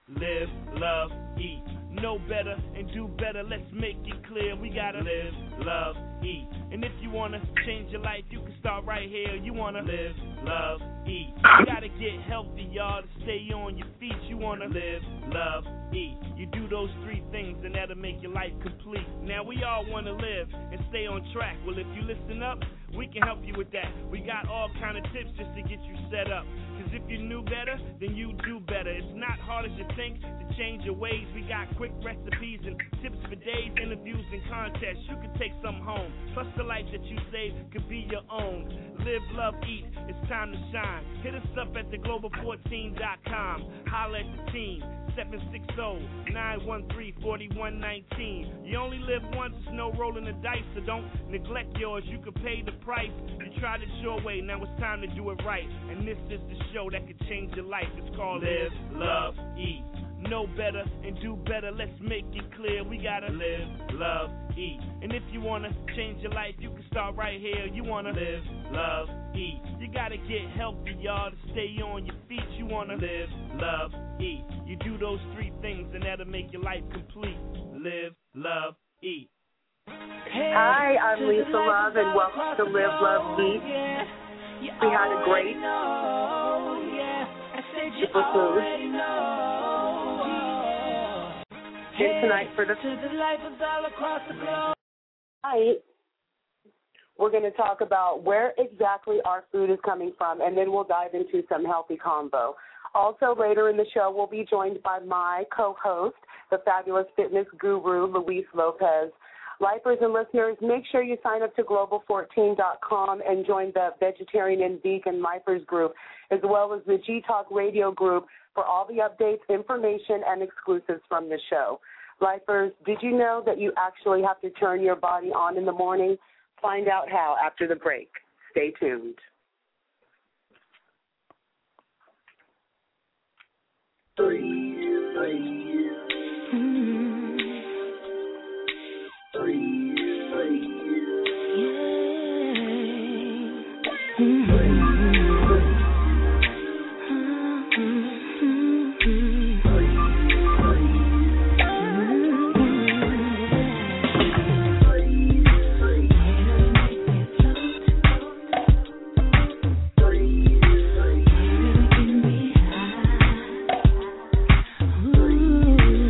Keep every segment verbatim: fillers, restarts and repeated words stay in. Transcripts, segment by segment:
live, love, eat. Know better and do better, let's make it clear. We gotta live, love, eat. And if you wanna change your life, you can start right here. You wanna live, love, eat. You gotta get healthy, y'all, to stay on your feet. You wanna live, love, eat. You do those three things and that'll make your life complete. Now we all wanna live and stay on track. Well, if you listen up, we can help you with that. We got all kind of tips just to get you set up. Cause if you knew better, then you do better. It's not hard as you think to change your ways. We got quick recipes and tips for days, interviews and contests. You can take some home. Plus the life that you save could be your own. Live, love, eat. It's time to shine. Hit us up at the global fourteen dot com. Holla at the team. seven six zero, nine one three, four one one nine. You only live once, there's no rolling the dice, so don't neglect yours. You can pay the price. You tried it your way, now it's time to do it right. And this is the show that could change your life. It's called Live, Love, Eat. Know better and do better, let's make it clear. We gotta live, love, eat. And if you wanna change your life, you can start right here. You wanna live, love, eat. You gotta get healthy, y'all, to stay on your feet. You wanna live, love, eat. You do those three things and that'll make your life complete. Live, love, eat. Hi, I'm Lisa Love and welcome to Live, Love, Eat. We had a great super food. And tonight for the tonight, we're going to talk about where exactly our food is coming from, and then we'll dive into some healthy combo. Also, later in the show, we'll be joined by my co-host, the fabulous fitness guru, Luis Lopez. Lifers and listeners, make sure you sign up to global fourteen dot com and join the Vegetarian and Vegan Lifers group, as well as the G-Talk Radio group for all the updates, information, and exclusives from the show. Lifers, did you know that you actually have to turn your body on in the morning? Find out how after the break. Stay tuned. Three, three, mm-hmm. three, three, yeah. Mm-hmm. Ooh.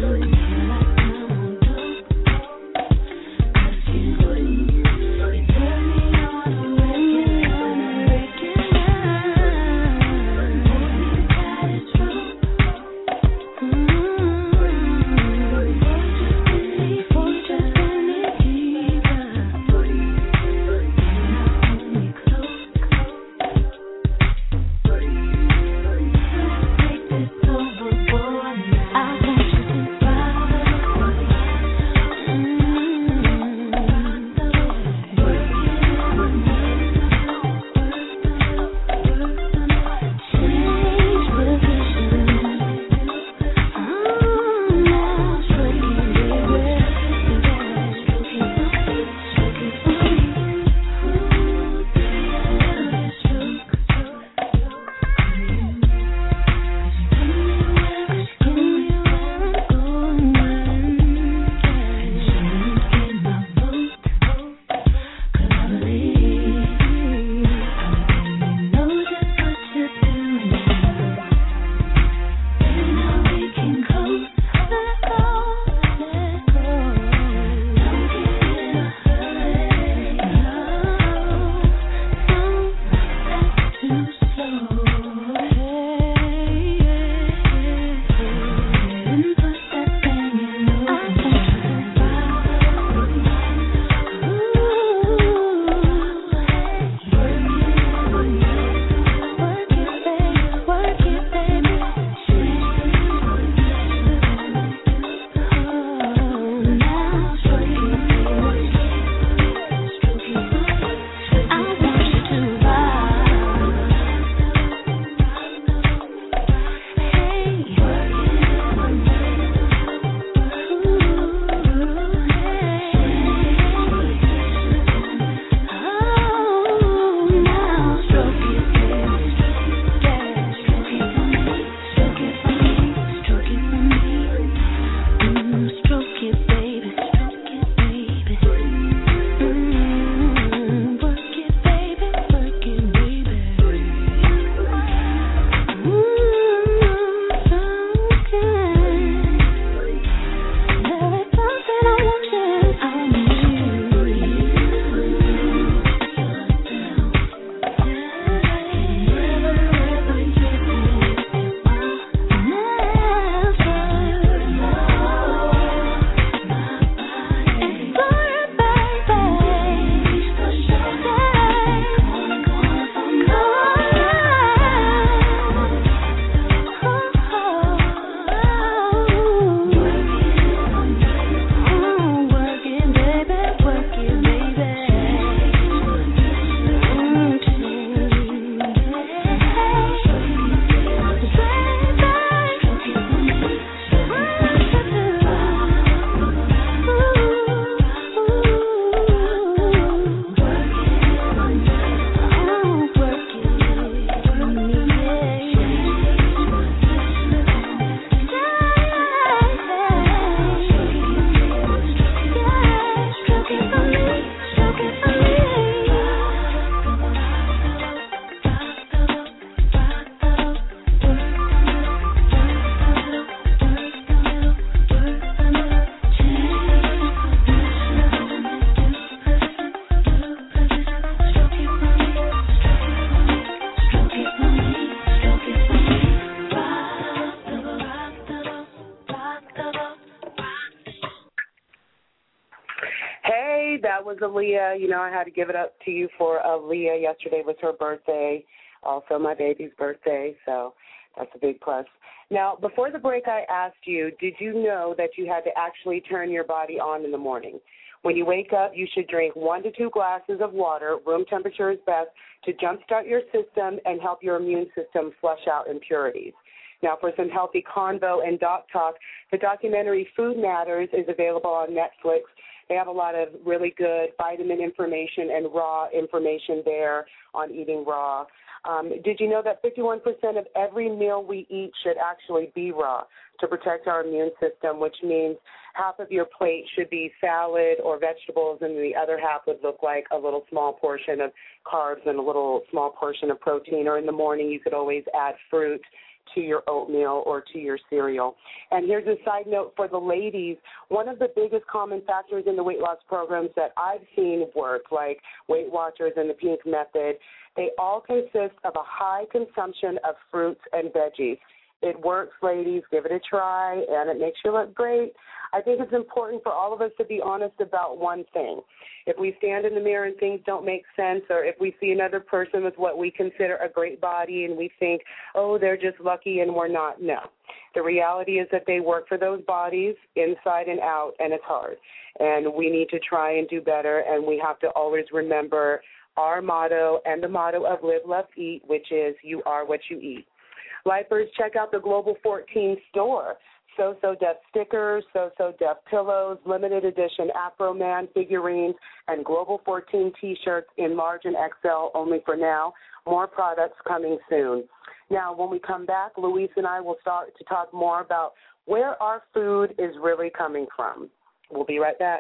that was Aaliyah. You know, I had to give it up to you for Aaliyah. Yesterday was her birthday, also my baby's birthday, so that's a big plus. Now, before the break, I asked you, did you know that you had to actually turn your body on in the morning? When you wake up, you should drink one to two glasses of water. Room temperature is best to jumpstart your system and help your immune system flush out impurities. Now, for some healthy convo and doc talk, the documentary Food Matters is available on Netflix. They have a lot of really good vitamin information and raw information there on eating raw. Um, did you know that fifty-one percent of every meal we eat should actually be raw to protect our immune system, which means half of your plate should be salad or vegetables, and the other half would look like a little small portion of carbs and a little small portion of protein. Or in the morning, you could always add fruit to your oatmeal or to your cereal. And here's a side note for the ladies. One of the biggest common factors in the weight loss programs that I've seen work, like Weight Watchers and the Pink Method, they all consist of a high consumption of fruits and veggies. It works, ladies. Give it a try, and it makes you look great. I think it's important for all of us to be honest about one thing. If we stand in the mirror and things don't make sense, or if we see another person with what we consider a great body and we think, oh, they're just lucky and we're not, no. The reality is that they work for those bodies inside and out, and it's hard. And we need to try and do better, and we have to always remember our motto and the motto of Live, Love, Eat, which is you are what you eat. Lifers, check out the Global fourteen store. So So Def stickers, So So Def pillows, limited edition Afro Man figurines, and Global fourteen T-shirts in large and X L only for now. More products coming soon. Now, when we come back, Luis and I will start to talk more about where our food is really coming from. We'll be right back.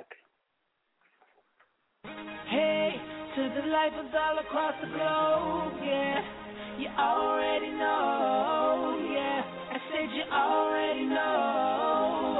Hey, to the lifers all across the globe, yeah. You already know, yeah. I said you already know.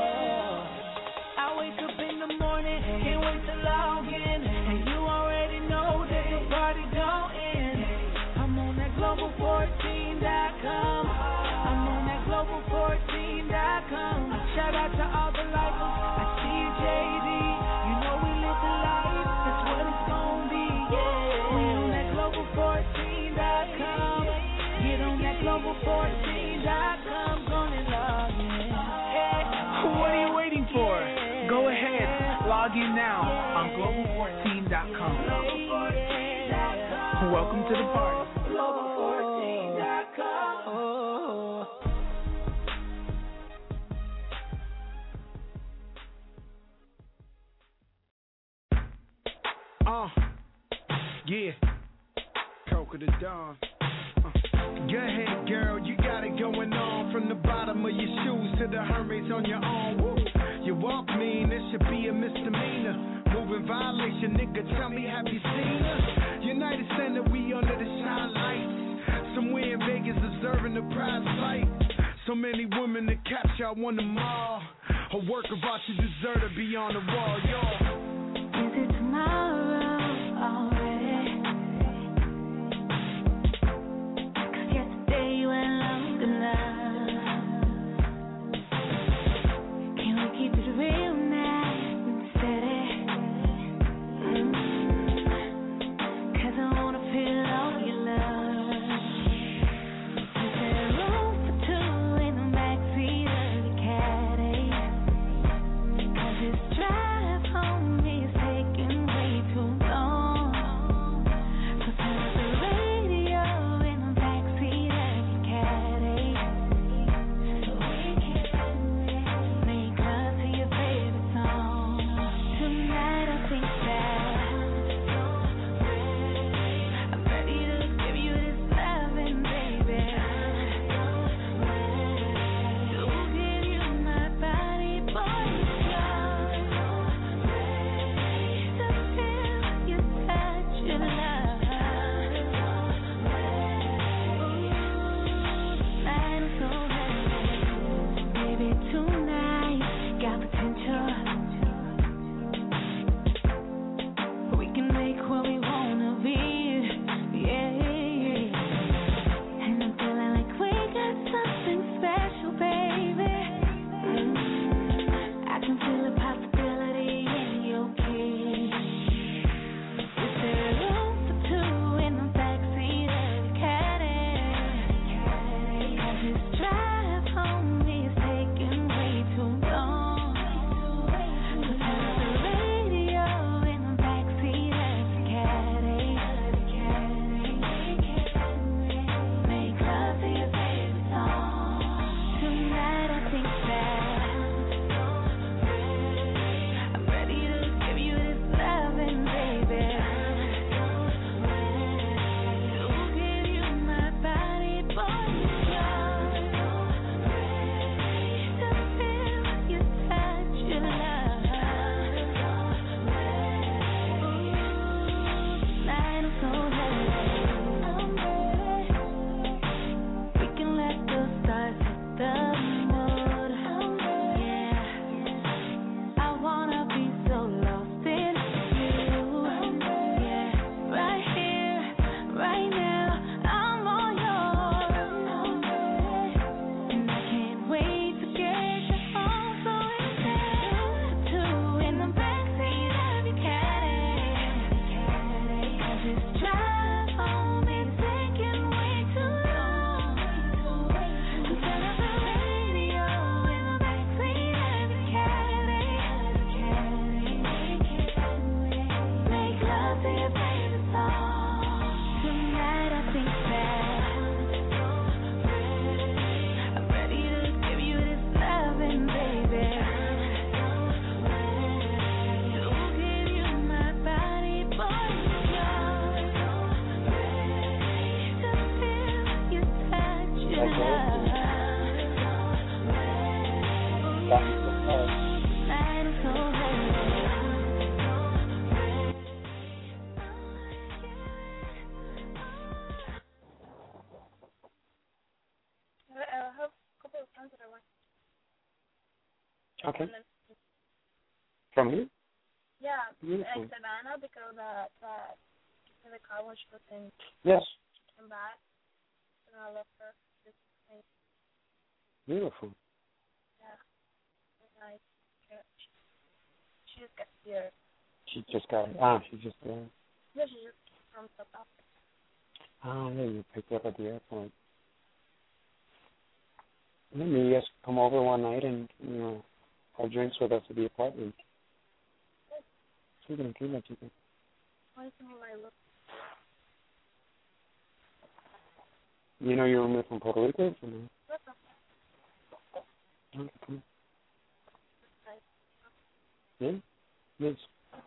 I wake up in the morning, can't wait to log in, and you already know that the party don't end. I'm on that global fourteen dot com. I'm on that global fourteen dot com. Shout out to all the lifers. I see you, J D. You know we live the life. That's what it's gonna be. Yeah. We on that global fourteen dot com. Get on that global fourteen dot com. Gonna log in. Hey. What are you waiting for? Go ahead. Log in now on global fourteen dot com. Welcome to the party. global fourteen dot com. Uh, yeah. Coke of the Dawn. Uh. Go ahead, girl, you got it going on. From the bottom of your shoes to the Hermes on your own. Woo. You walk mean, this should be a misdemeanor. Moving violation, nigga, tell me, have you seen her? United Center, we under the shine lights. Somewhere in Vegas observing the prize fight. So many women to capture, I want them all. A work of art, you deserve to be on the wall, y'all. Is it tomorrow already? 'Cause yesterday went long enough. Can we keep it real nice and steady? Mm-hmm. 'Cause I wanna feel all your love. Is there room for two in the backseat of the caddy? 'Cause this drive home is taking way too long. Okay. From here? Yeah, Beautiful. in Savannah, the girl that, that in the car when she was in Yes. came back. And I love her. This nice. Beautiful. Yeah. Nice. Yeah. She, she just got here. She just got it. Ah, she just got it. Yeah, she just from South Africa. Ah, yeah, you picked her up at the airport. Maybe you guys come over one night and, you know, have drinks with us at the apartment. Chicken, chicken, chicken. Why is my look? You know you were from Puerto Rico? Or no? Okay, come on. Yeah? Yes.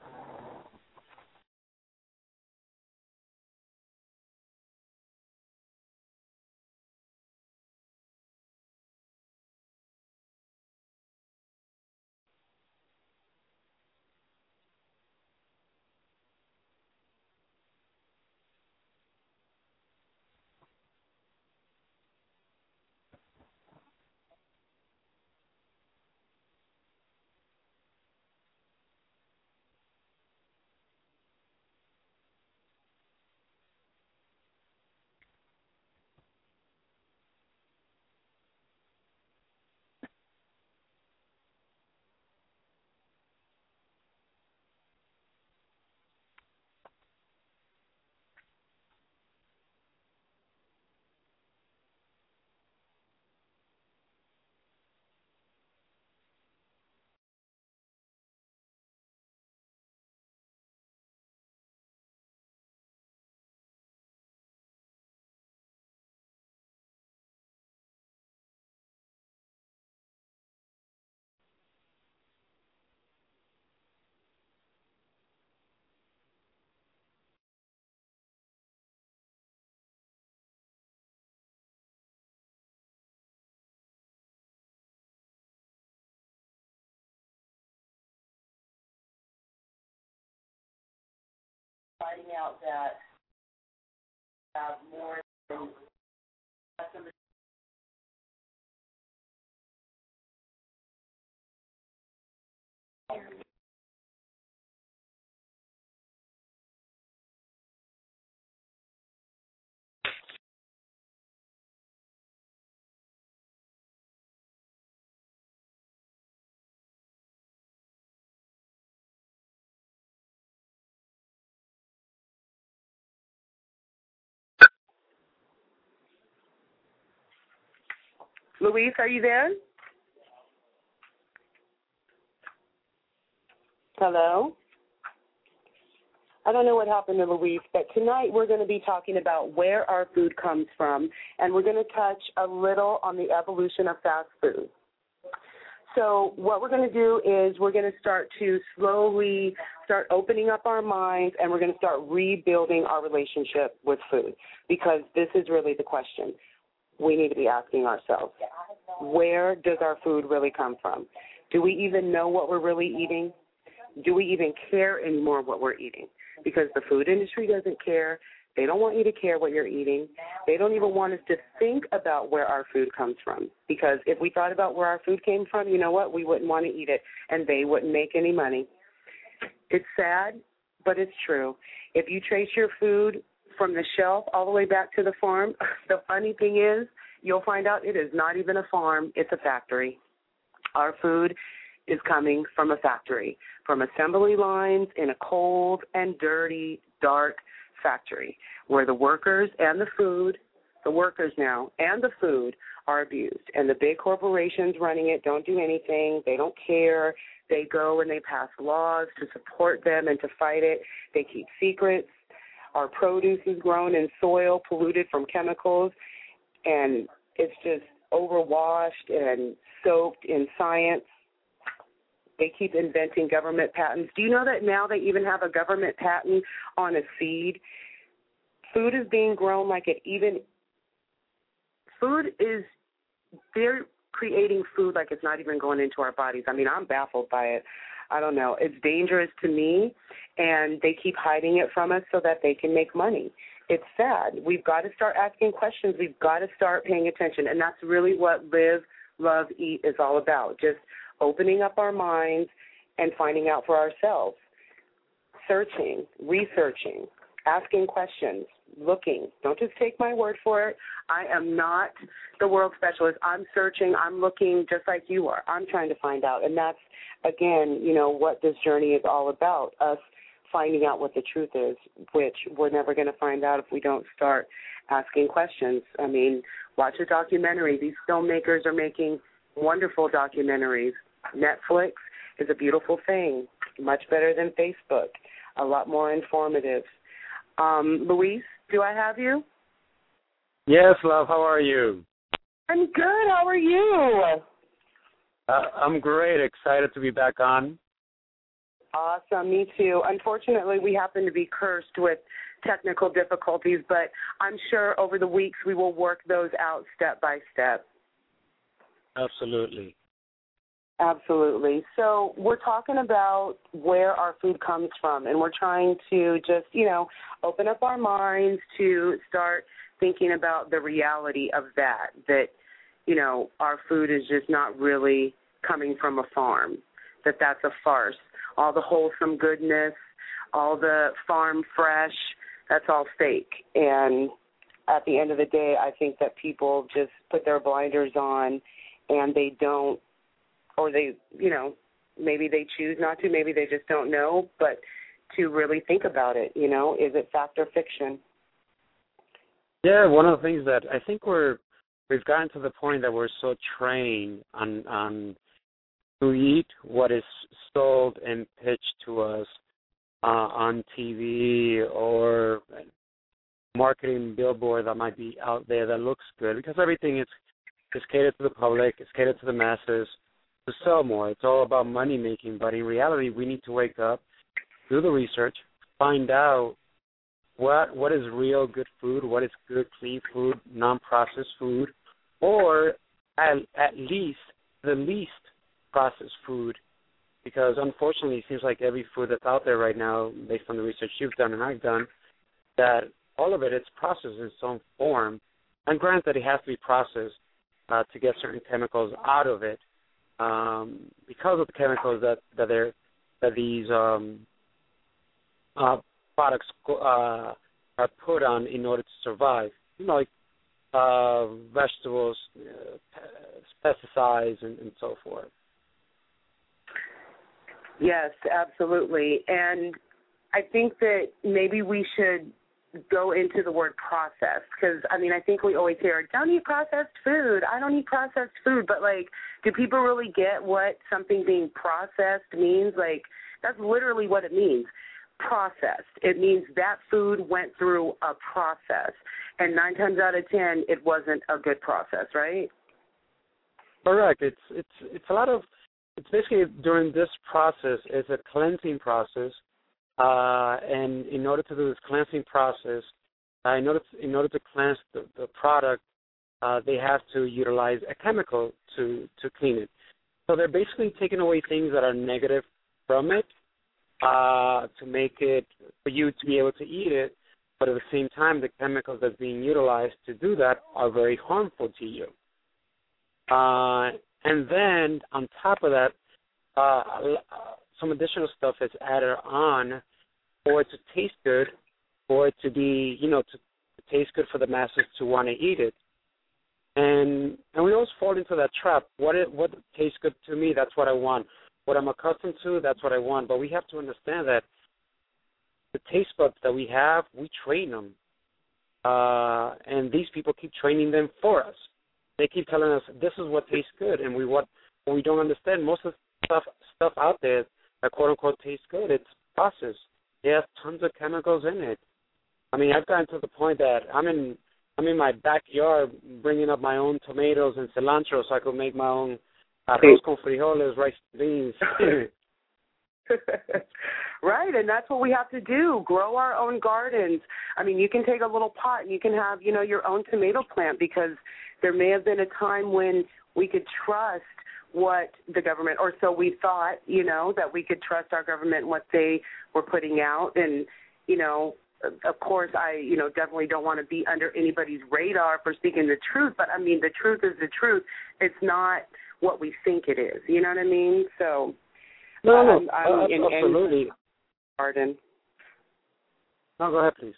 Finding out that have more than Luis, are you there? Hello? I don't know what happened to Luis, but tonight we're going to be talking about where our food comes from, and we're going to touch a little on the evolution of fast food. So what we're going to do is we're going to start to slowly start opening up our minds, and we're going to start rebuilding our relationship with food, because this is really the question we need to be asking ourselves. Where does our food really come from? Do we even know what we're really eating? Do we even care anymore what we're eating? Because the food industry doesn't care. They don't want you to care what you're eating. They don't even want us to think about where our food comes from. Because if we thought about where our food came from, you know what? We wouldn't want to eat it, and they wouldn't make any money. It's sad, but it's true. If you trace your food from the shelf all the way back to the farm, the funny thing is you'll find out it is not even a farm. It's a factory. Our food is coming from a factory, from assembly lines in a cold and dirty, dark factory where the workers and the food, the workers now, and the food are abused. And the big corporations running it don't do anything. They don't care. They go and they pass laws to support them and to fight it. They keep secrets. Our produce is grown in soil polluted from chemicals, and it's just overwashed and soaked in science. They keep inventing government patents. Do you know that now they even have a government patent on a seed? Food is being grown like it even – food is – there. creating food like it's not even going into our bodies. I mean, I'm baffled by it. I don't know. It's dangerous to me, and they keep hiding it from us so that they can make money. It's sad. We've got to start asking questions. We've got to start paying attention, and that's really what Live, Love, Eat is all about, just opening up our minds and finding out for ourselves, searching, researching, asking questions, looking. Don't just take my word for it. I am not the world specialist. I'm searching. I'm looking just like you are. I'm trying to find out, and that's, again, you know, what this journey is all about, us finding out what the truth is, which we're never going to find out if we don't start asking questions. I mean, watch a documentary. These filmmakers are making wonderful documentaries. Netflix is a beautiful thing, much better than Facebook, a lot more informative. Um, Luis, do I have you? Yes, love. How are you? I'm good. How are you? Uh, I'm great. Excited to be back on. Awesome. Me too. Unfortunately, we happen to be cursed with technical difficulties, but I'm sure over the weeks we will work those out step by step. Absolutely. Absolutely. So we're talking about where our food comes from, and we're trying to just, you know, open up our minds to start thinking about the reality of that, that, you know, our food is just not really coming from a farm, that that's a farce. All the wholesome goodness, all the farm fresh, that's all fake. And at the end of the day, I think that people just put their blinders on and they don't, or they, you know, maybe they choose not to, maybe they just don't know, but to really think about it, you know, is it fact or fiction? Yeah, one of the things that I think we're, we've gotten to the point that we're so trained on, on to eat what is sold and pitched to us uh, on T V or marketing billboard that might be out there that looks good, because everything is, is catered to the public, it's catered to the masses to sell more. It's all about money making, but in reality, we need to wake up, do the research, find out what what is real good food, what is good clean food, non-processed food, or at, at least the least processed food, because unfortunately it seems like every food that's out there right now, based on the research you've done and I've done, that all of it is processed in some form. And granted, it has to be processed uh, to get certain chemicals out of it, um, because of the chemicals that that, they're, that these um, uh, products uh, are put on in order to survive. You know, like uh, vegetables, uh, pesticides, and, and so forth. Yes, absolutely. And I think that maybe we should go into the word processed, because, I mean, I think we always hear, don't eat processed food, I don't eat processed food, but, like, do people really get what something being processed means? Like, that's literally what it means, processed. It means that food went through a process, and nine times out of ten, it wasn't a good process, right? Correct. It's, it's, it's a lot of, it's basically during this process, it's a cleansing process. Uh, and in order to do this cleansing process, uh, in order to, in order to cleanse the, the product, uh, they have to utilize a chemical to, to clean it. So they're basically taking away things that are negative from it uh, to make it for you to be able to eat it. But at the same time, the chemicals that's being utilized to do that are very harmful to you. Uh, and then on top of that, uh, some additional stuff is added on for it to taste good, for it to be, you know, to, to taste good for the masses to want to eat it. And and we always fall into that trap. What it, what tastes good to me, that's what I want. What I'm accustomed to, that's what I want. But we have to understand that the taste buds that we have, we train them. Uh, and these people keep training them for us. They keep telling us this is what tastes good, and we what, what we don't understand. Most of the stuff stuff out there that quote unquote tastes good, it's processed. It has tons of chemicals in it. I mean, I've gotten to the point that I'm in I'm in my backyard bringing up my own tomatoes and cilantro so I could make my own arroz con frijoles, rice and beans. Right, and that's what we have to do, grow our own gardens. I mean, you can take a little pot and you can have, you know, your own tomato plant, because there may have been a time when we could trust what the government, or so we thought, you know, that we could trust our government, what they were putting out. And, you know, of course, I, you know, definitely don't want to be under anybody's radar for speaking the truth. But, I mean, the truth is the truth. It's not what we think it is. You know what I mean? So, no, no, um, I'm uh, in, absolutely. In, pardon. No, go ahead, please.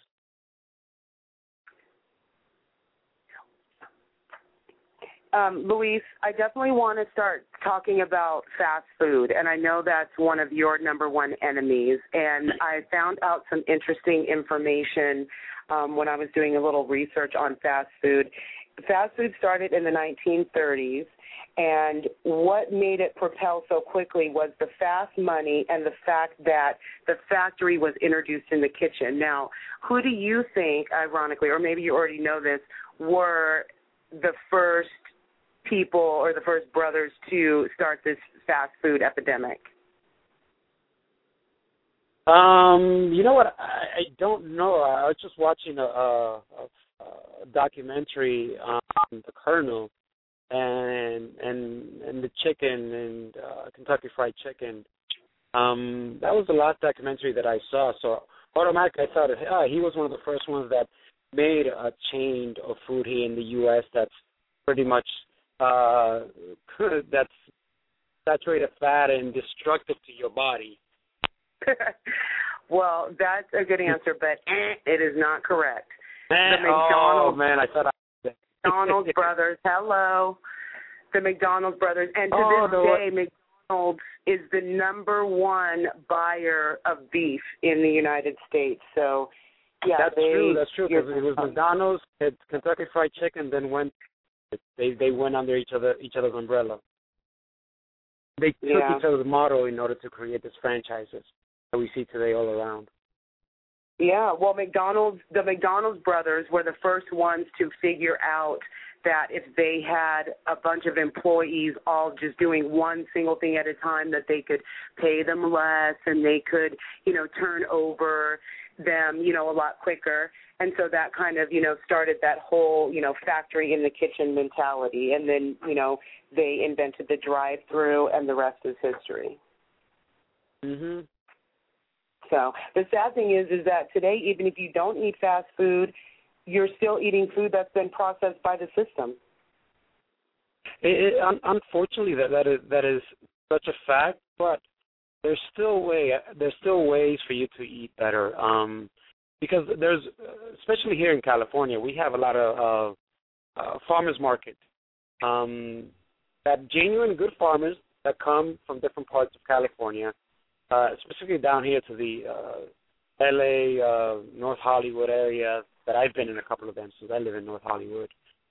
Um, Luis, I definitely want to start talking about fast food, and I know that's one of your number one enemies. And I found out some interesting information um, when I was doing a little research on fast food. Fast food started in the nineteen thirties, and what made it propel so quickly was the fast money and the fact that the factory was introduced in the kitchen. Now, who do you think, ironically, or maybe you already know this, were the first people or the first brothers to start this fast food epidemic? Um, you know what? I, I don't know. I was just watching a, a, a documentary on the Colonel and and and the chicken and uh, Kentucky Fried Chicken. Um, that was the last documentary that I saw. So automatically I thought, ah, he was one of the first ones that made a chain of food here in the U S that's pretty much uh, that's saturated fat and destructive to your body. Well, that's a good answer, but eh, it is not correct. Man, the McDonald's, oh, man, I thought I... McDonald's brothers, hello. The McDonald's brothers. And to oh, this no. day, McDonald's is the number one buyer of beef in the United States. So, yeah. That's they, true, that's true, because it was McDonald's, had Kentucky Fried Chicken, then went, they they went under each other each other's umbrella. They took yeah. each other's model in order to create these franchises that we see today all around. Yeah, well, McDonald's, the McDonald's brothers were the first ones to figure out that if they had a bunch of employees all just doing one single thing at a time, that they could pay them less and they could, you know, turn over them, you know, a lot quicker. And so that kind of, you know, started that whole, you know, factory in the kitchen mentality. And then, you know, they invented the drive-through, and the rest is history. Mhm. So the sad thing is, is that today, even if you don't eat fast food, you're still eating food that's been processed by the system. It, it, unfortunately, that that is that is such a fact. But there's still way there's still ways for you to eat better. Um, because there's, especially here in California, we have a lot of uh, uh, farmers market. Um, that genuine good farmers that come from different parts of California. Uh, specifically down here to the uh, L A, uh, North Hollywood area that I've been in a couple of them since I live in North Hollywood.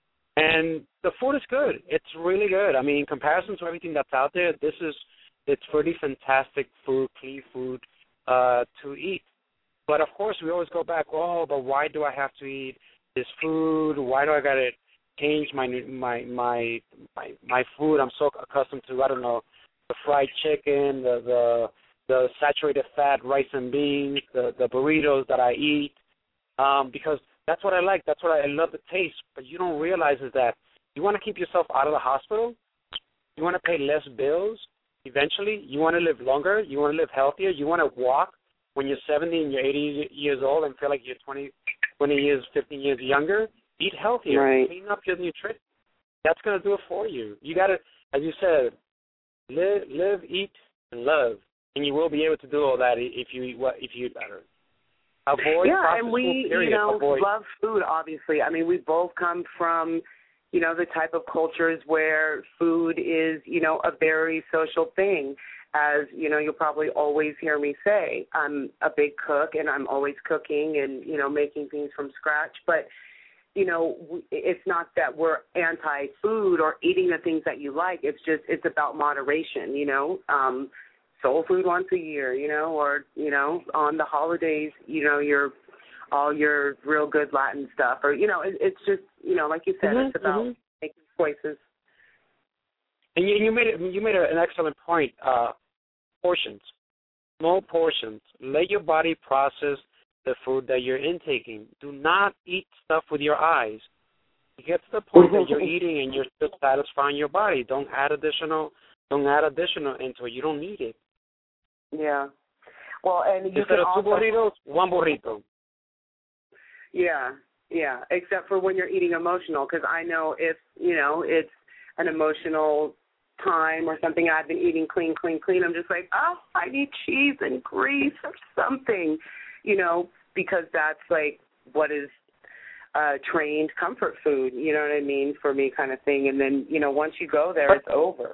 And the food is good. It's really good. I mean, in comparison to everything that's out there, this is, it's pretty fantastic food, clean food uh, to eat. But, of course, we always go back, oh, but why do I have to eat this food? Why do I got to change my, my, my, my, my food? I'm so accustomed to, I don't know, the fried chicken, the, the the saturated fat rice and beans, the, the burritos that I eat, um, because that's what I like. That's what I, I love the taste. But you don't realize is that you want to keep yourself out of the hospital. You want to pay less bills eventually. You want to live longer. You want to live healthier. You want to walk when you're seventy and you're eighty years old and feel like you're twenty, twenty years, fifteen years younger. Eat healthier. Right. Clean up your nutrition. That's going to do it for you. You got to, as you said, live, live, eat, and love. And you will be able to do all that if you eat what if you eat better. Avoid yeah, processed and we, food, period. you know, Avoid. love food. Obviously, I mean, we both come from, you know, the type of cultures where food is, you know, a very social thing. As you know, you'll probably always hear me say, I'm a big cook, and I'm always cooking and you know making things from scratch. But you know, it's not that we're anti-food or eating the things that you like. It's just it's about moderation. You know. Um, soul food once a year, you know, or, you know, on the holidays, you know, your all your real good Latin stuff. Or, you know, it, it's just, you know, like you said, mm-hmm, it's about mm-hmm. making choices. And you, you made it, you made an excellent point. Uh, portions, small portions. Let your body process the food that you're intaking. Do not eat stuff with your eyes. You get to the point that you're eating and you're still satisfying your body. Don't add additional. Don't add additional into it. You don't need it. Yeah. Well, and you Instead can of also, two burritos, one burrito. Yeah, yeah. Except for when you're eating emotional, because I know if you know it's an emotional time or something, I've been eating clean, clean, clean. I'm just like, oh, I need cheese and grease or something, you know, because that's like what is uh, trained comfort food. You know what I mean? For me, kind of thing. And then you know, once you go there, it's over.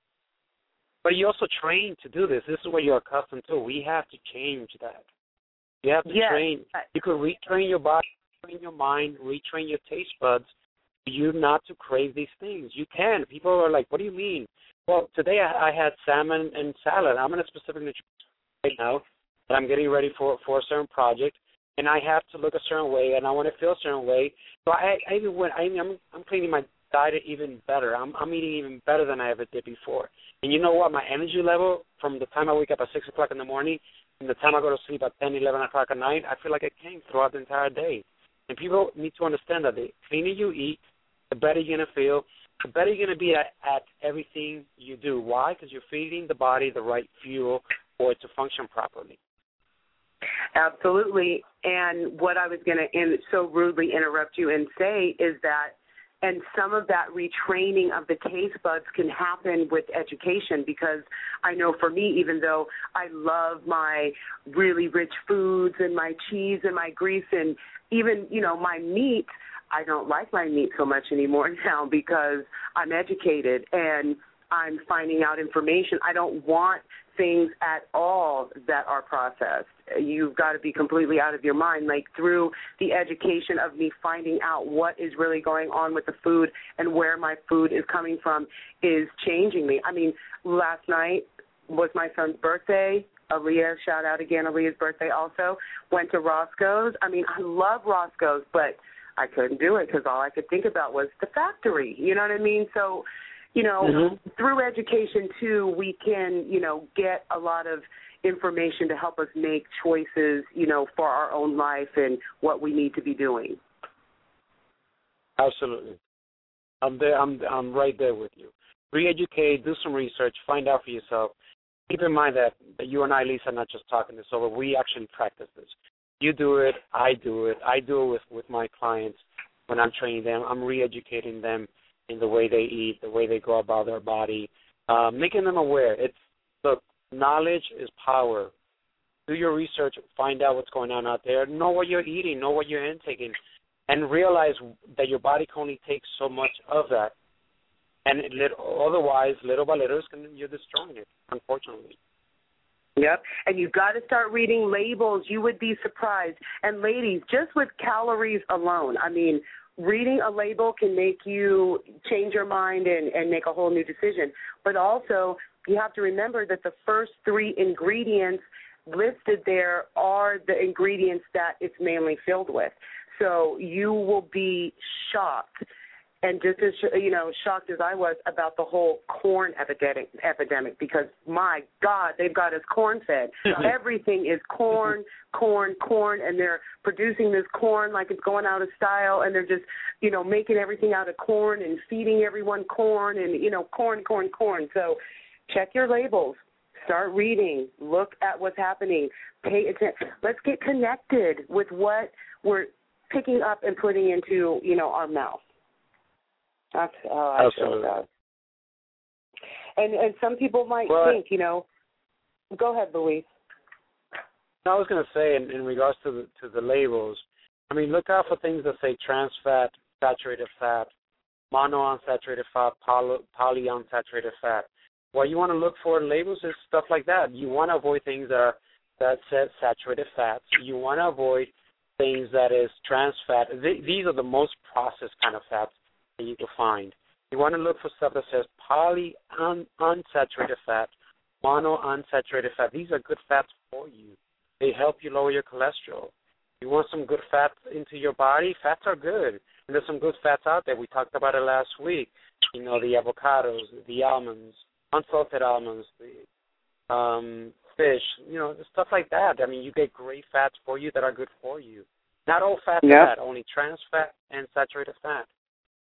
But you also train to do this. This is what you're accustomed to. We have to change that. You have to yes. train. You could retrain your body, retrain your mind, retrain your taste buds for you not to crave these things. You can. People are like, what do you mean? Well, today I, I had salmon and salad. I'm in a specific nutrition right now, and I'm getting ready for, for a certain project, and I have to look a certain way, and I want to feel a certain way. So I, I even went, I, I'm, I'm cleaning my diet even better. I'm, I'm eating even better than I ever did before. And you know what? My energy level from the time I wake up at six o'clock in the morning and the time I go to sleep at ten, eleven o'clock at night, I feel like it came throughout the entire day. And people need to understand that the cleaner you eat, the better you're going to feel, the better you're going to be at, at everything you do. Why? Because you're feeding the body the right fuel for it to function properly. Absolutely. And what I was going to in, so rudely interrupt you and say is that, and some of that retraining of the taste buds can happen with education, because I know for me, even though I love my really rich foods and my cheese and my grease and even, you know, my meat, I don't like my meat so much anymore now because I'm educated and I'm finding out information. I don't want things at all that are processed. You've got to be completely out of your mind. Like through the education of me finding out what is really going on with the food and where my food is coming from is changing me. I mean, last night was my son's birthday. Aaliyah, shout out again, Aaliyah's birthday also. Went to Roscoe's. I mean, I love Roscoe's, but I couldn't do it because all I could think about was the factory. You know what I mean? So, you know, mm-hmm. through education, too, we can, you know, get a lot of information to help us make choices, you know, for our own life and what we need to be doing. Absolutely. I'm there. I'm, I'm right there with you. Re-educate, do some research, find out for yourself. Keep in mind that, that you and I, Lisa, are not just talking this over. We actually practice this. You do it. I do it. I do it with, with my clients when I'm training them. I'm re-educating them in the way they eat, the way they go about their body, uh, making them aware. It's look, knowledge is power. Do your research, find out what's going on out there, know what you're eating, know what you're intaking, and realize that your body can only take so much of that. And it, otherwise, little by little, you're destroying it, unfortunately. Yep, and you've got to start reading labels. You would be surprised. And ladies, just with calories alone, I mean, reading a label can make you change your mind and, and make a whole new decision. But also, you have to remember that the first three ingredients listed there are the ingredients that it's mainly filled with. So you will be shocked. And just as, you know, shocked as I was about the whole corn epidemic, epidemic because, my God, they've got us corn-fed. Everything is corn, corn, corn, and they're producing this corn like it's going out of style, and they're just, you know, making everything out of corn and feeding everyone corn and, you know, corn, corn, corn. So check your labels. Start reading. Look at what's happening. Pay attention. Let's get connected with what we're picking up and putting into, you know, our mouth. That's how I feel about it. And, and some people might well, think, you know, go ahead, Luis. I was going to say, in, in regards to the, to the labels, I mean, look out for things that say trans fat, saturated fat, monounsaturated fat, poly, polyunsaturated fat. What you want to look for in labels is stuff like that. You want to avoid things that are, that says saturated fats. You want to avoid things that is trans fat. Th- these are the most processed kind of fats that you can find. You want to look for stuff that says polyunsaturated fat, monounsaturated fat. These are good fats for you. They help you lower your cholesterol. You want some good fats into your body? Fats are good. And there's some good fats out there. We talked about it last week. You know, the avocados, the almonds, unsalted almonds, the um, fish, you know, stuff like that. I mean, you get great fats for you that are good for you. Not all fats yep. are bad, only trans fat and saturated fat.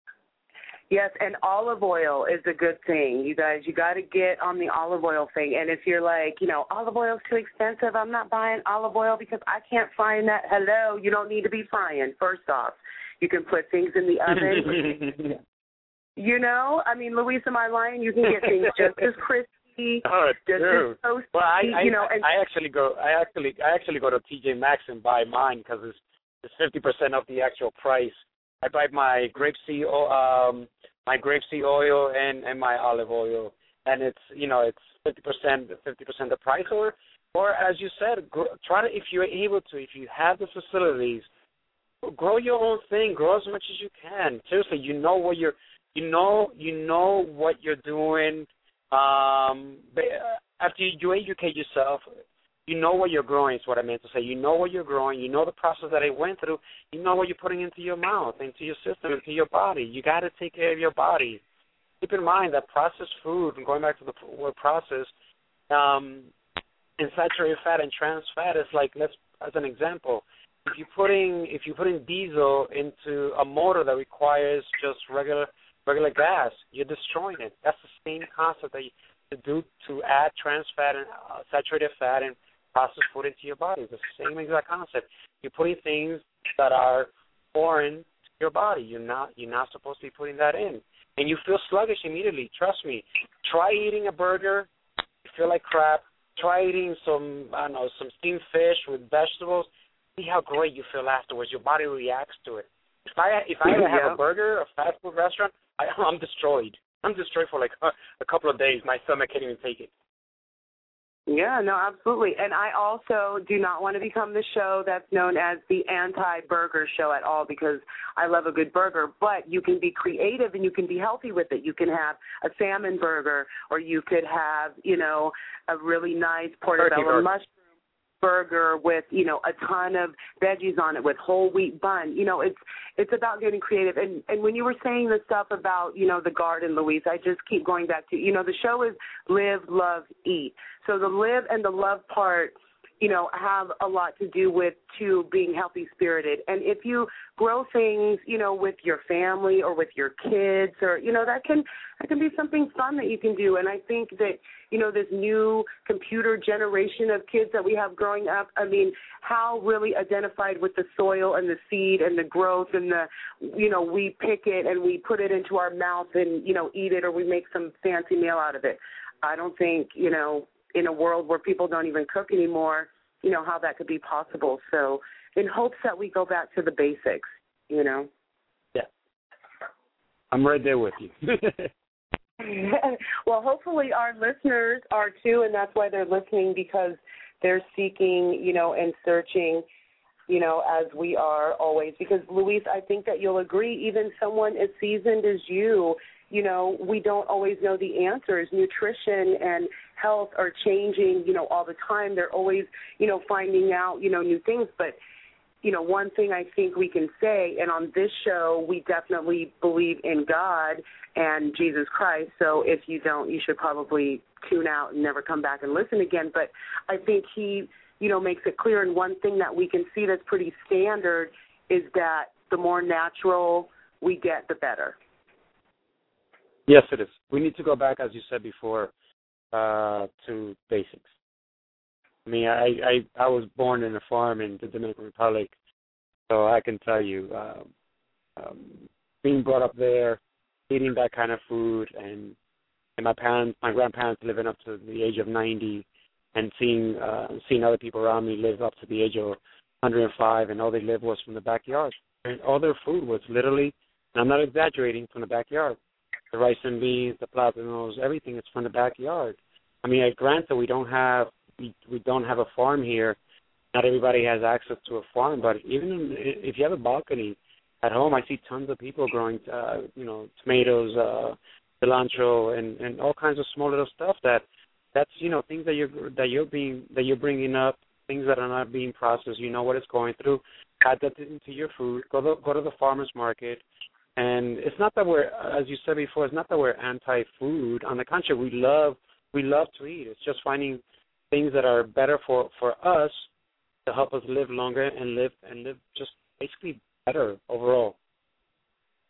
Yes, and olive oil is a good thing. You guys, you got to get on the olive oil thing. And if you're like, you know, olive oil is too expensive, I'm not buying olive oil because I can't find that. Hello, you don't need to be frying, first off. You can put things in the oven. You know, I mean, Luis, am I lying? You can get things just as crispy. Oh, it's just true. as toasty, well, I, I, you know, and I actually go, I actually, I actually go to T J Maxx and buy mine because it's it's fifty percent off the actual price. I buy my grapeseed, um, my grapeseed oil and, and my olive oil, and it's you know it's fifty percent, fifty percent the price, or or as you said, grow, try to if you're able to, if you have the facilities, grow your own thing, grow as much as you can. Seriously, you know what you're, you know you know what you're doing. Um, but after you educate yourself, you know what you're growing is what I meant to say. You know what you're growing. You know the process that it went through. You know what you're putting into your mouth, into your system, into your body. You got to take care of your body. Keep in mind that processed food, and going back to the word process, um, and saturated fat and trans fat is like, let's as an example, if you're putting if you're putting diesel into a motor that requires just regular regular gas, you're destroying it. That's the same concept that you to do to add trans fat and uh, saturated fat and processed food into your body. It's the same exact concept. You're putting things that are foreign to your body. You're not you're not supposed to be putting that in. And you feel sluggish immediately. Trust me. Try eating a burger. You feel like crap. Try eating some, I don't know, some steamed fish with vegetables. See how great you feel afterwards. Your body reacts to it. If I if I ever have yeah. a burger, a fast food restaurant, I, I'm destroyed. I'm destroyed for like a, a couple of days. My stomach can't even take it. Yeah, no, absolutely. And I also do not want to become the show that's known as the anti-burger show at all, because I love a good burger. But you can be creative and you can be healthy with it. You can have a salmon burger, or you could have, you know, a really nice portobello mushroom burger with, you know, a ton of veggies on it with whole wheat bun. You know, it's it's about getting creative. And and when you were saying the stuff about, you know, the garden, Luis, I just keep going back to, you know, the show is Live, Love, Eat. So the live and the love part, you know, have a lot to do with, too, being healthy-spirited. And if you grow things, you know, with your family or with your kids, or, you know, that can that can be something fun that you can do. And I think that, you know, this new computer generation of kids that we have growing up, I mean, how really identified with the soil and the seed and the growth and the, you know, we pick it and we put it into our mouth and, you know, eat it, or we make some fancy meal out of it. I don't think, you know, in a world where people don't even cook anymore, you know, how that could be possible. So in hopes that we go back to the basics, you know. Yeah. I'm right there with you. Well, hopefully our listeners are too, and that's why they're listening, because they're seeking, you know, and searching, you know, as we are always. Because, Luis, I think that you'll agree, even someone as seasoned as you, you know, we don't always know the answers. Nutrition and health are changing, you know, all the time. They're always, you know, finding out, you know, new things. But, you know, one thing I think we can say, and on this show, we definitely believe in God and Jesus Christ. So if you don't, you should probably tune out and never come back and listen again. But I think he, you know, makes it clear. And one thing that we can see that's pretty standard is that the more natural we get, the better. Yes, it is. We need to go back, as you said before, uh, to basics. I mean, I, I, I was born in a farm in the Dominican Republic, so I can tell you, uh, um, being brought up there, eating that kind of food, and and my parents, my grandparents living up to the age of ninety, and seeing uh, seeing other people around me live up to the age of one hundred five, and all they lived was from the backyard. And all their food was literally, and I'm not exaggerating, from the backyard. The rice and beans, the plátanos, everything is from the backyard. I mean, granted, we don't have we, we don't have a farm here. Not everybody has access to a farm, but even in, if you have a balcony at home, I see tons of people growing, uh, you know, tomatoes, uh, cilantro, and, and all kinds of small little stuff. That that's you know things that you're that you're being that you're bringing up, things that are not being processed. You know what it's going through. Add that into your food. Go to, go to the farmer's market. And it's not that we're, as you said before, it's not that we're anti-food. On the contrary, we love we love to eat. It's just finding things that are better for, for us to help us live longer and live and live just basically better overall.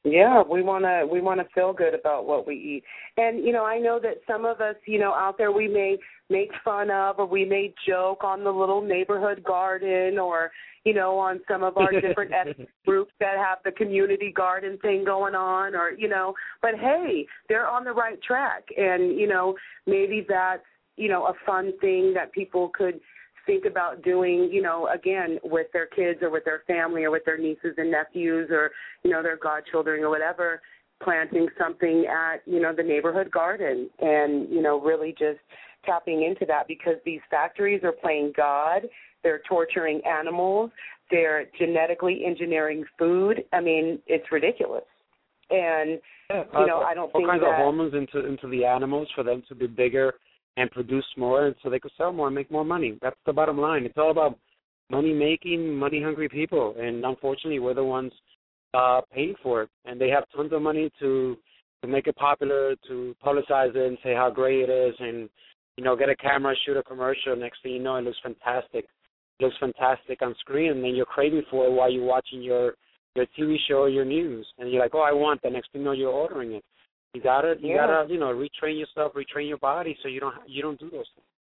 Yeah, we want to we want to feel good about what we eat. And, you know, I know that some of us, you know, out there we may make fun of or we may joke on the little neighborhood garden or, you know, on some of our different ethnic groups that have the community garden thing going on or, you know, but hey, they're on the right track. And, you know, maybe that's, you know, a fun thing that people could think about doing, you know, again, with their kids or with their family or with their nieces and nephews or, you know, their godchildren or whatever, planting something at, you know, the neighborhood garden and, you know, really just tapping into that because these factories are playing God. They're torturing animals. They're genetically engineering food. I mean, it's ridiculous. And, yeah, you know, uh, I don't all think kinds that, of hormones into into the animals for them to be bigger and produce more, and so they could sell more and make more money. That's the bottom line. It's all about money-making, money-hungry people, and unfortunately, we're the ones uh, paying for it. And they have tons of money to to make it popular, to publicize it, and say how great it is, and you know, get a camera, shoot a commercial. Next thing you know, it looks fantastic. It looks fantastic on screen, and then you're craving for it while you're watching your your T V show or your news, and you're like, oh, I want that. Next thing you know, you're ordering it. You gotta, you yeah. gotta, you know, retrain yourself, retrain your body, so you don't, you don't do those things.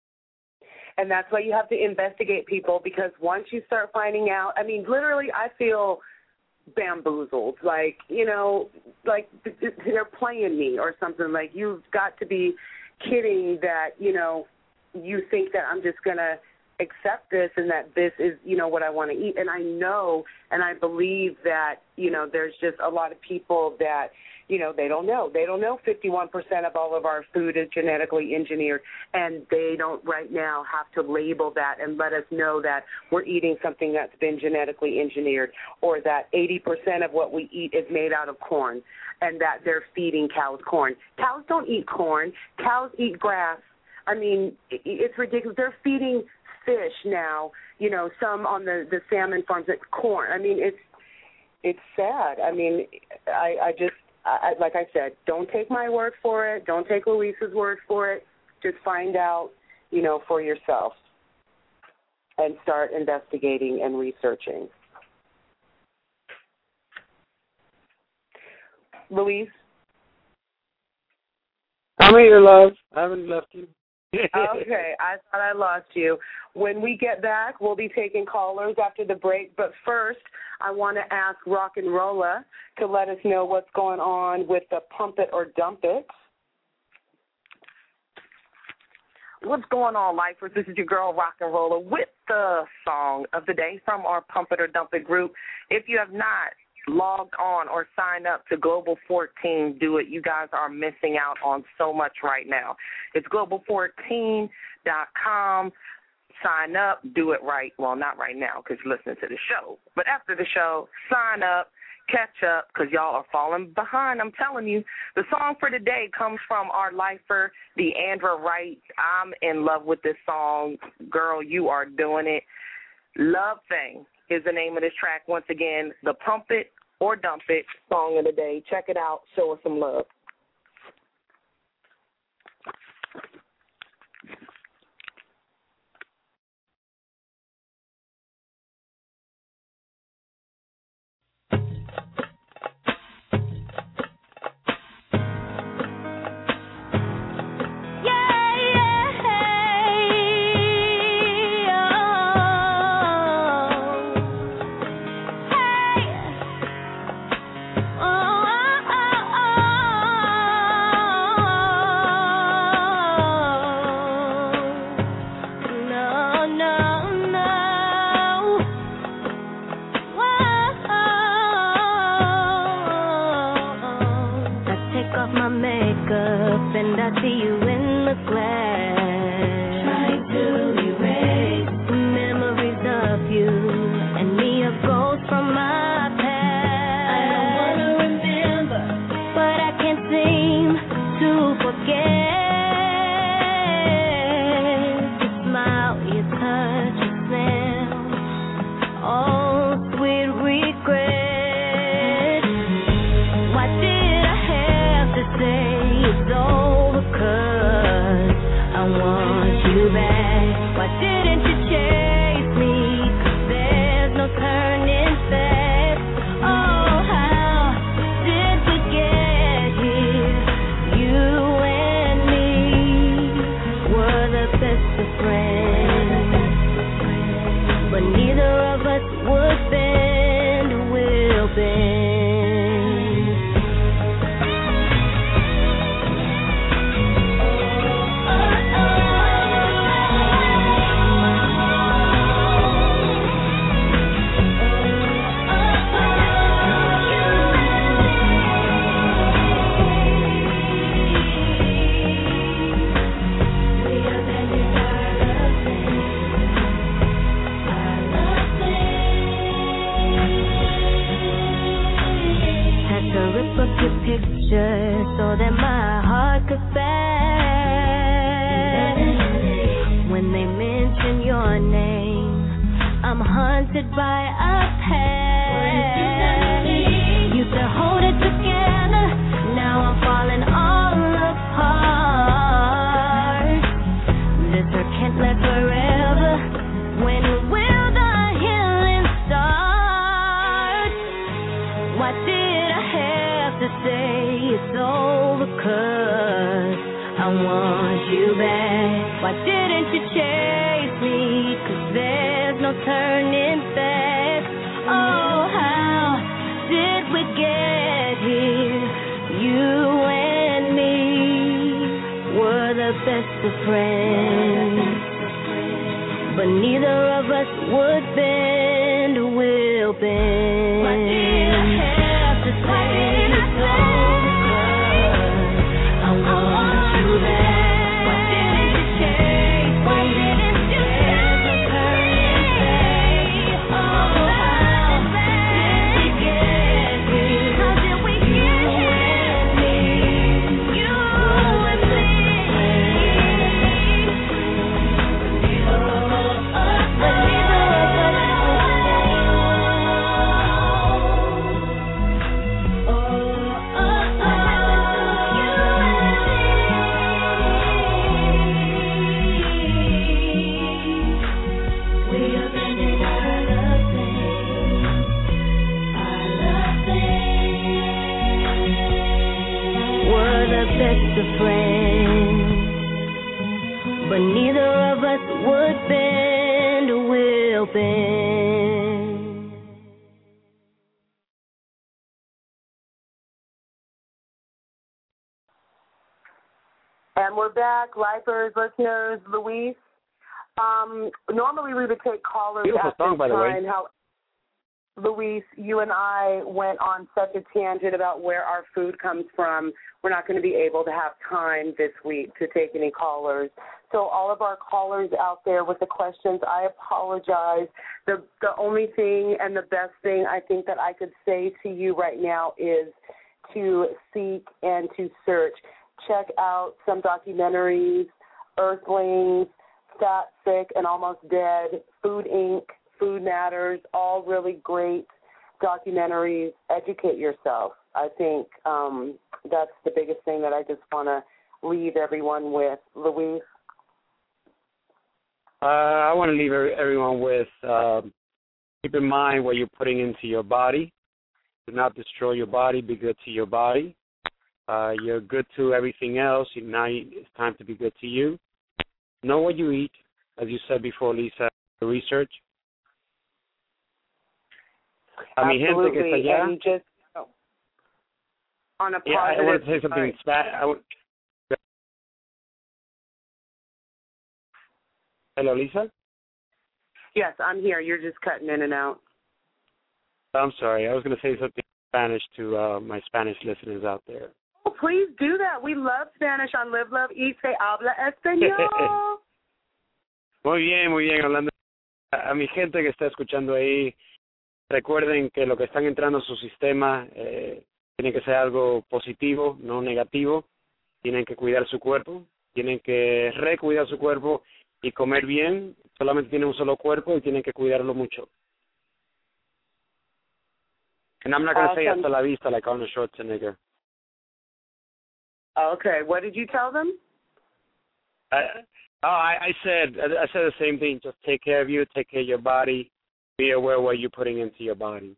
And that's why you have to investigate people because once you start finding out, I mean, literally, I feel bamboozled. Like, you know, like they're playing me or something. Like you've got to be kidding that, you know, you think that I'm just gonna accept this and that this is, you know, what I want to eat. And I know and I believe that, you know, there's just a lot of people that, you know, they don't know. They don't know fifty-one percent of all of our food is genetically engineered, and they don't right now have to label that and let us know that we're eating something that's been genetically engineered or that eighty percent of what we eat is made out of corn and that they're feeding cows corn. Cows don't eat corn. Cows eat grass. I mean, it's ridiculous. They're feeding fish now, you know, some on the, the salmon farms, it's corn. I mean, it's it's sad. I mean, I, I just, I, like I said, don't take my word for it. Don't take Luis's word for it. Just find out, you know, for yourself and start investigating and researching. Luis? I'm here, love. I haven't left you. Okay, I thought I lost you. When we get back, we'll be taking callers after the break. But first, I want to ask Rock and Rolla to let us know what's going on with the Pump It or Dump It. What's going on, lifers? This is your girl, Rock and Rolla, with the song of the day from our Pump It or Dump It group. If you have not logged on or signed up to Global fourteen, do it. You guys are missing out on so much right now. It's global fourteen dot com. Sign up. Do it right. Well, not right now because you're listening to the show. But after the show, sign up. Catch up because y'all are falling behind. I'm telling you. The song for today comes from our lifer, Deandra Wright. I'm in love with this song. Girl, you are doing it. Love Thing is the name of this track. Once again, the Pump It or Dump It song of the day. Check it out. Show us some love. best of friends, but neither of us would bend a will bend. Picture so that my heart could fast. When they mention your name, I'm haunted by a past. Used to hold it together, now I'm falling all apart. This hurt can't last forever. When will the healing start? Why did I have to say it's over, 'cause I want you back? Why didn't you chase me? 'Cause there's no turning back. Oh, how did we get here? You and me were the best of friends, but neither of us would bend a will bend. Why did I have to say it's over? Best of friends, but neither of us would bend a will bend. And we're back, lifers, listeners, Luis. Um, normally we would take callers Beautiful at song, this by the way. time. How, Luis, you and I went on such a tangent about where our food comes from. We're not going to be able to have time this week to take any callers. So all of our callers out there with the questions, I apologize. The the only thing and the best thing I think that I could say to you right now is to seek and to search. Check out some documentaries, Earthlings, Fat, Sick, and Almost Dead, Food Incorporated, Food Matters, all really great documentaries. Educate yourself. I think um, that's the biggest thing that I just want to leave everyone with. Luis? Uh, I want to leave everyone with, uh, keep in mind what you're putting into your body. Do not destroy your body. Be good to your body. Uh, you're good to everything else. Now it's time to be good to you. Know what you eat. As you said before, Lisa, the research. A mi gente que está allá. And just, oh, on a positive, yeah, I want to say something in Spanish. Hello, Lisa? Yes, I'm here. You're just cutting in and out. I'm sorry. I was going to say something in Spanish to uh, my Spanish listeners out there. Oh, please do that. We love Spanish on Live, Love, Eat, Se Habla Español. Muy bien, muy bien. Hablando a, a mi gente que está escuchando ahí, recuerden que lo que están entrando en su sistema eh, tiene que ser algo positivo, no negativo. Tienen que cuidar su cuerpo, tienen que recuidar su cuerpo y comer bien. Solamente tienen un solo cuerpo y tienen que cuidarlo mucho. And I'm not going to awesome. say hasta la vista like Arnold Schwarzenegger. Okay, what did you tell them? I, oh, I, I said I said the same thing. Just take care of you, take care of your body. Be aware what you're putting into your body.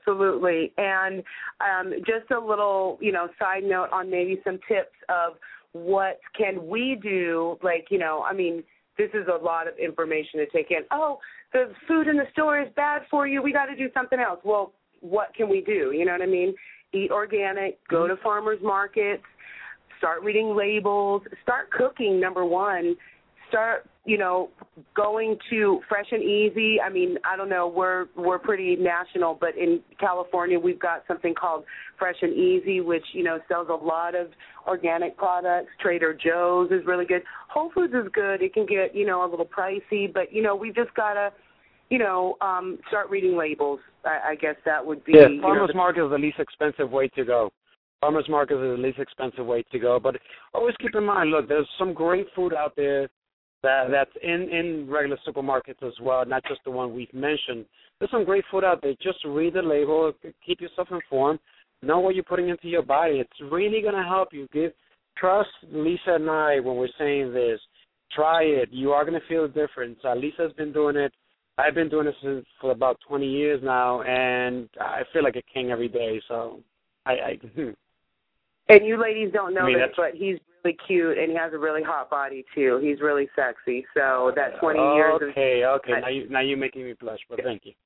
Absolutely. And um, just a little, you know, side note on maybe some tips of what can we do? Like, you know, I mean, this is a lot of information to take in. Oh, the food in the store is bad for you. We got to do something else. Well, what can we do? You know what I mean? Eat organic, go to farmers markets, start reading labels, start cooking, number one. Start, you know, going to Fresh and Easy. I mean, I don't know, we're we're pretty national, but in California we've got something called Fresh and Easy, which, you know, sells a lot of organic products. Trader Joe's is really good. Whole Foods is good. It can get, you know, a little pricey, but, you know, we've just got to, you know, um, start reading labels. I, I guess that would be. Yeah, you farmers know, the, market is the least expensive way to go. Farmers market is the least expensive way to go. But always keep in mind, look, there's some great food out there That, that's in, in regular supermarkets as well, not just the one we've mentioned. There's some great food out there. Just read the label, keep yourself informed, know what you're putting into your body. It's really going to help you. Give Trust Lisa and I when we're saying this. Try it. You are going to feel a difference. Uh, Lisa's been doing it. I've been doing this for about twenty years now, and I feel like a king every day. So I, I And you ladies don't know I mean, this, but he's really cute, and he has a really hot body, too. He's really sexy. So that twenty okay, years of... Okay, okay. Now, you, now you're making me blush, but thank you.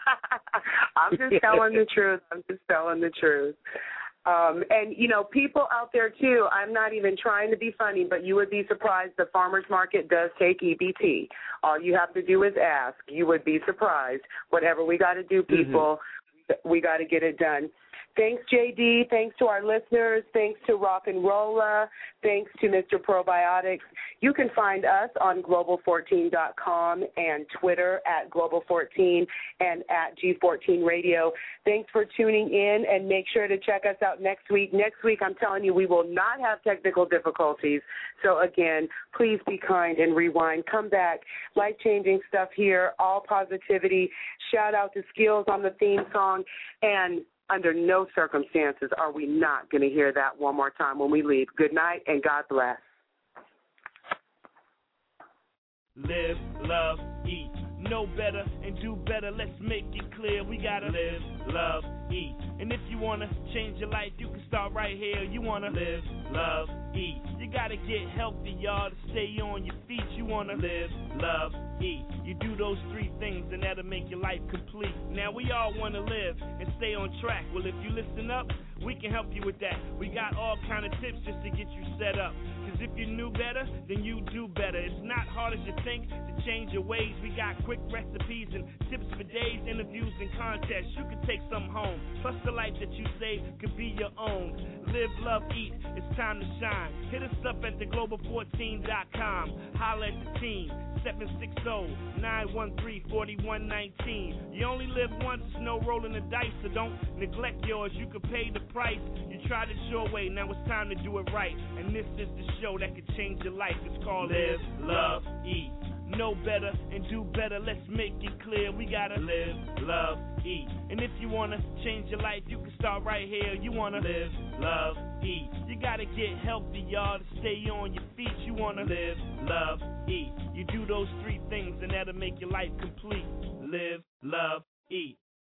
I'm just telling the truth. I'm just telling the truth. Um, and, you know, people out there, too, I'm not even trying to be funny, but you would be surprised the farmers market does take E B T. All you have to do is ask. You would be surprised. Whatever we got to do, people, mm-hmm. we got to get it done. Thanks, J D. Thanks to our listeners. Thanks to Rock and Rolla. Thanks to Mister Probiotics. You can find us on global fourteen dot com and Twitter at global fourteen and at G fourteen Radio. Thanks for tuning in, and make sure to check us out next week. Next week, I'm telling you, we will not have technical difficulties. So, again, please be kind and rewind. Come back. Life-changing stuff here, all positivity. Shout out to Skills on the theme song, and under no circumstances are we not going to hear that one more time when we leave. Good night, and God bless. Live, love, eat. Know better and do better. Let's make it clear. We gotta live, love, eat. And if you wanna change your life, you can start right here. You wanna live, love, eat. You gotta get healthy, y'all, to stay on your feet. You wanna live, love, eat. You do those three things and that'll make your life complete. Now we all wanna live and stay on track. Well, if you listen up, we can help you with that. We got all kind of tips just to get you set up. Cause if you knew better, then you do better. It's not hard as you think to change your ways. We got quick recipes and tips for days, interviews and contests. You can take some home. Plus the life that you save could be your own. Live, love, eat. It's time to shine. Hit us up at the global fourteen dot com. Holla at the team. seven six zero, nine one three, four one one nine. You only live once, there's no rolling the dice, so don't neglect yours. You can pay the price. You tried it your way, now it's time to do it right. And this is the show that could change your life. It's called Live, Love, Eat. Know better and do better. Let's make it clear. We gotta live, love, eat. And if you wanna change your life, you can start right here. You wanna live, love, eat. You gotta get healthy, y'all, to stay on your feet. You wanna live, love, eat. You do those three things and that'll make your life complete. Live, love, eat.